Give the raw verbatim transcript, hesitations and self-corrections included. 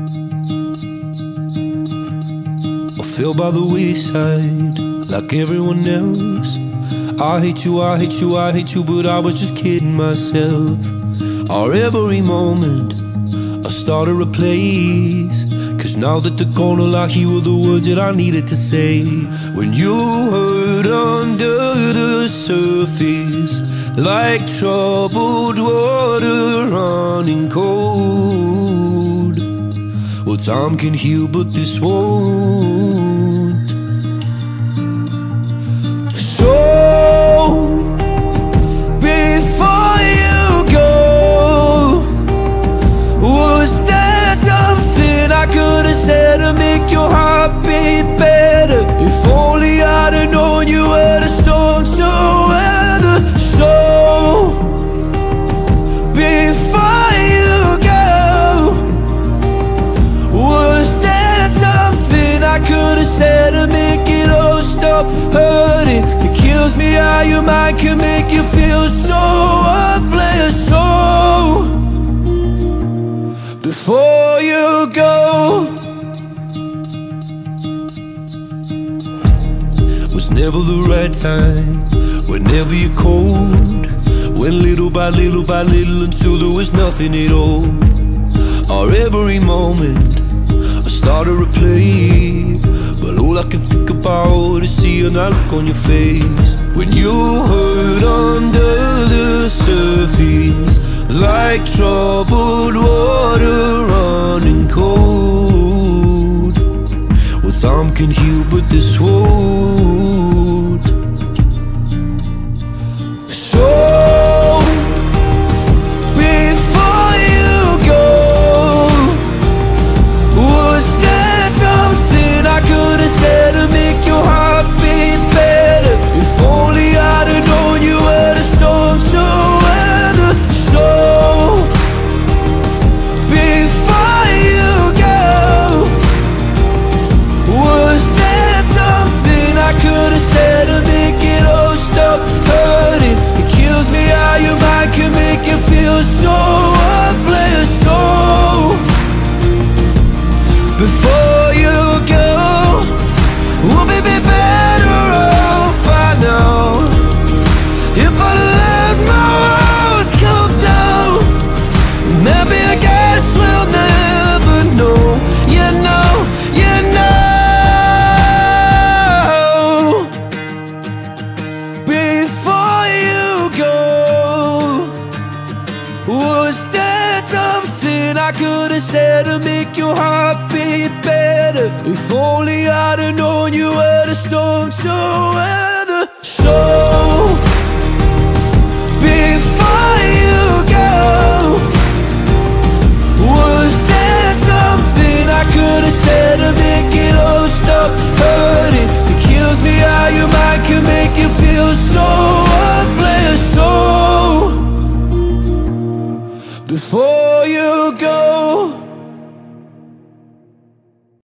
I fell by the wayside like everyone else. I hate you, I hate you, I hate you, but I was just kidding myself. Our every moment I started a place, cause now that they're gone, all I hear were the words that I needed to say. When you hurt under the surface, like troubled water running cold. Well, time can heal, but this won't. So, before you go, was there something I could have said to make your heart beat better? If only I'd have known you were the storm to weather. So, before you go, was there something I could have said to make it all stop hurting? It kills me how your mind can make you feel so worthless. So, before you go, was never the right time, whenever you're cold. Went little by little by little until there was nothing at all. Our every moment I started to replay, but all I can think about is seeing that look on your face. When you hurt under the surface, like troubled water running cold. Well, time can heal, but this won't. So, before you go, was there something I could have said to make your heart beat better? If only I'd have known you were the storm to weather. So, before you go, was there something I could have said to make it all stop hurting? It kills me how your mind can make you feel so worthless. So, before you go, we'll be better off by now. If I let my walls come down, maybe I guess we'll never know. You know, you know. Before you go, was there something I could have said to make your heart beat better? If only I'd have known you were the storm to weather.